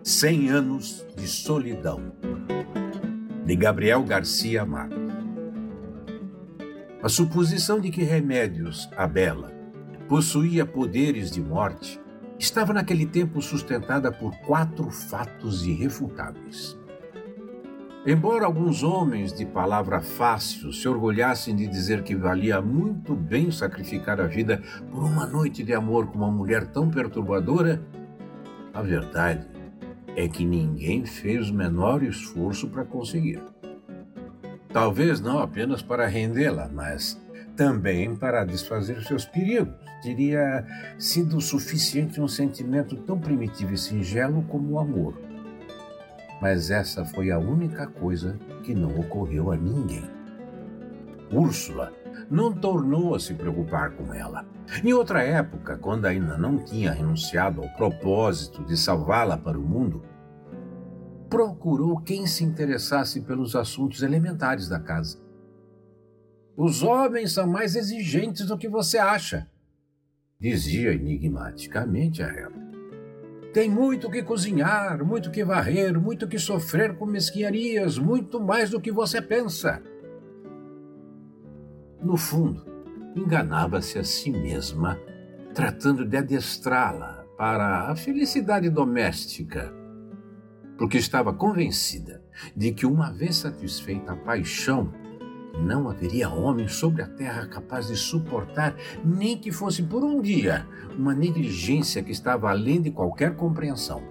100 anos de solidão, de Gabriel Garcia Marques. A suposição de que Remédios, a Bela, possuía poderes de morte estava naquele tempo sustentada por 4 fatos irrefutáveis. Embora alguns homens de palavra fácil se orgulhassem de dizer que valia muito bem sacrificar a vida por uma noite de amor com uma mulher tão perturbadora, a verdade é que ninguém fez o menor esforço para conseguir. Talvez não apenas para rendê-la, mas também para desfazer seus perigos. Teria sido suficiente um sentimento tão primitivo e singelo como o amor. Mas essa foi a única coisa que não ocorreu a ninguém. Úrsula não tornou a se preocupar com ela. Em outra época, quando ainda não tinha renunciado ao propósito de salvá-la para o mundo, procurou quem se interessasse pelos assuntos elementares da casa. Os homens são mais exigentes do que você acha, dizia enigmaticamente a ela. Tem muito que cozinhar, muito que varrer, muito que sofrer com mesquinharias, muito mais do que você pensa. No fundo, enganava-se a si mesma, tratando de adestrá-la para a felicidade doméstica, porque estava convencida de que, uma vez satisfeita a paixão, não haveria homem sobre a terra capaz de suportar, nem que fosse por um dia, uma negligência que estava além de qualquer compreensão.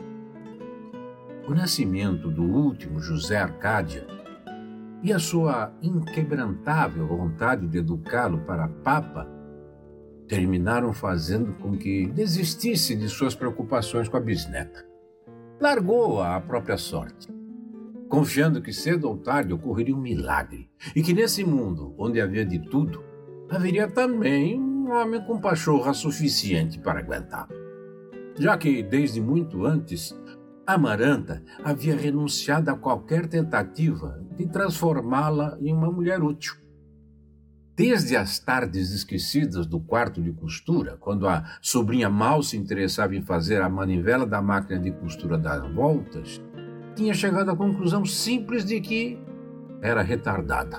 O nascimento do último José Arcádia e a sua inquebrantável vontade de educá-lo para papa terminaram fazendo com que desistisse de suas preocupações com a bisneta. Largou-a à própria sorte, confiando que cedo ou tarde ocorreria um milagre e que nesse mundo, onde havia de tudo, haveria também um homem com pachorra suficiente para aguentar. Já que, desde muito antes, Amaranta havia renunciado a qualquer tentativa de transformá-la em uma mulher útil. Desde as tardes esquecidas do quarto de costura, quando a sobrinha mal se interessava em fazer a manivela da máquina de costura dar voltas, tinha chegado à conclusão simples de que era retardada.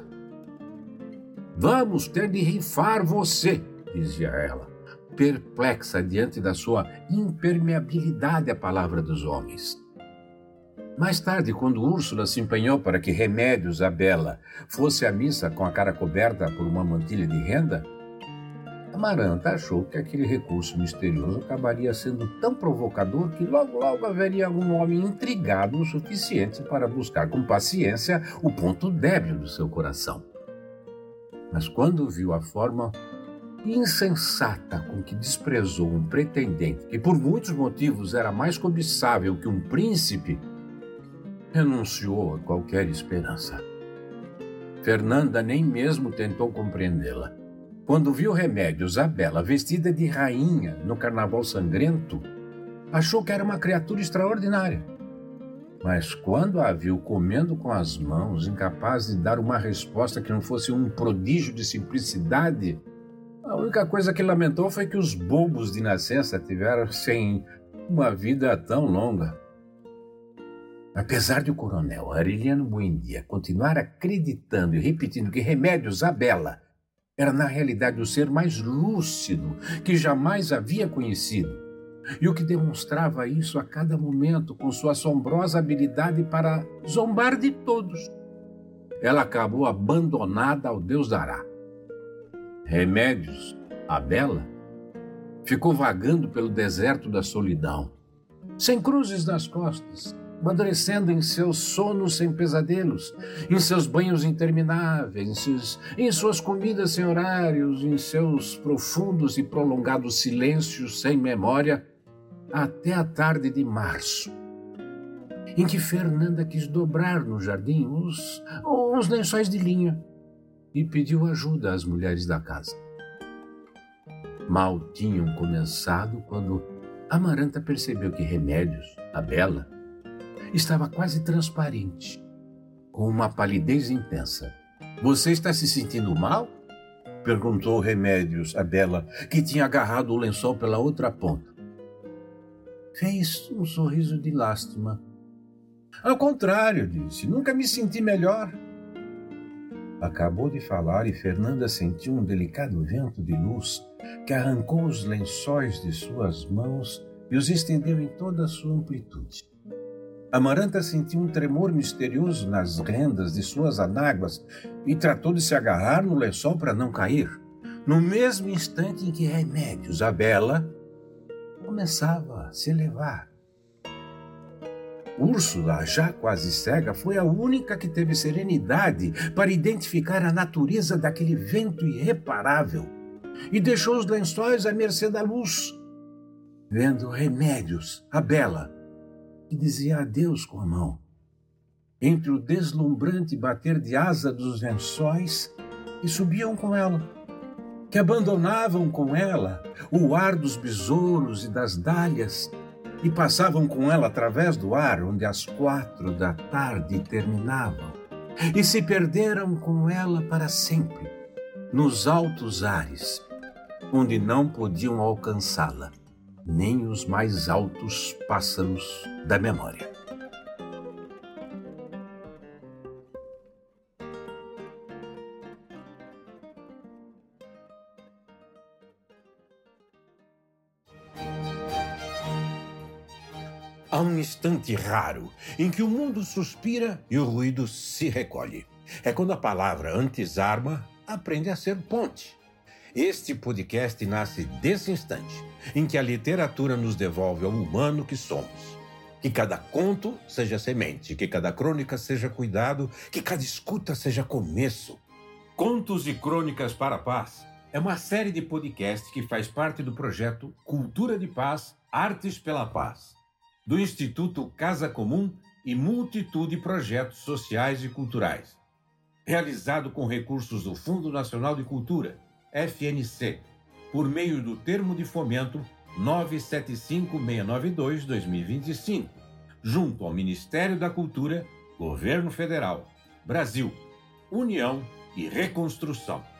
Vamos ter de rifar você, dizia ela, perplexa diante da sua impermeabilidade à palavra dos homens. Mais tarde, quando Úrsula se empenhou para que Remédios, a Bela, fosse à missa com a cara coberta por uma mantilha de renda, Amaranta achou que aquele recurso misterioso acabaria sendo tão provocador que logo haveria algum homem intrigado o suficiente para buscar com paciência o ponto débil do seu coração. Mas quando viu a forma insensata com que desprezou um pretendente que por muitos motivos era mais cobiçável que um príncipe, renunciou a qualquer esperança. Fernanda nem mesmo tentou compreendê-la. Quando viu Remédios, a Bela, vestida de rainha no carnaval sangrento, achou que era uma criatura extraordinária. Mas quando a viu comendo com as mãos, incapaz de dar uma resposta que não fosse um prodígio de simplicidade, a única coisa que lamentou foi que os bobos de nascença tivessem uma vida tão longa. Apesar de o coronel Aureliano Buendia continuar acreditando e repetindo que Remédios, a Bela, era na realidade o ser mais lúcido que jamais havia conhecido, e o que demonstrava isso a cada momento com sua assombrosa habilidade para zombar de todos, ela acabou abandonada ao Deus dará. Remédios, a Bela, ficou vagando pelo deserto da solidão, sem cruzes nas costas, amadurecendo em seus sonos sem pesadelos, em seus banhos intermináveis, em suas comidas sem horários, em seus profundos e prolongados silêncios sem memória, até a tarde de março, em que Fernanda quis dobrar no jardim os lençóis de linha e pediu ajuda às mulheres da casa. Mal tinham começado quando Amaranta percebeu que Remédios, a Bela, estava quase transparente, com uma palidez intensa. Você está se sentindo mal? Perguntou Remédios a Bela, que tinha agarrado o lençol pela outra ponta. fez um sorriso de lástima. Ao contrário, disse, nunca me senti melhor. Acabou de falar e Fernanda sentiu um delicado vento de luz que arrancou os lençóis de suas mãos e os estendeu em toda a sua amplitude. Amaranta sentiu um tremor misterioso nas rendas de suas anáguas e tratou de se agarrar no lençol para não cair. No mesmo instante em que Remédios, a bela, começava a se elevar. Úrsula, já quase cega, foi a única que teve serenidade para identificar a natureza daquele vento irreparável e deixou os lençóis à mercê da luz, vendo Remédios, a bela, que dizia adeus com a mão. Entre o deslumbrante bater de asa dos lençóis que subiam com ela, que abandonavam com ela o ar dos besouros e das dálias e passavam com ela através do ar onde as 4 da tarde terminavam e se perderam com ela para sempre nos altos ares, onde não podiam alcançá-la nem os mais altos pássaros da memória. Há um instante raro em que o mundo suspira e o ruído se recolhe. É quando a palavra antes-arma aprende a ser ponte. Este podcast nasce desse instante em que a literatura nos devolve ao humano que somos. Que cada conto seja semente, que cada crônica seja cuidado, que cada escuta seja começo. Contos e Crônicas para a Paz é uma série de podcasts que faz parte do projeto Cultura de Paz, Artes pela Paz, do Instituto Casa Comum e multitude de projetos sociais e culturais. Realizado com recursos do Fundo Nacional de Cultura, FNC, por meio do Termo de Fomento 975692-2025, junto ao Ministério da Cultura, Governo Federal, Brasil, União e Reconstrução.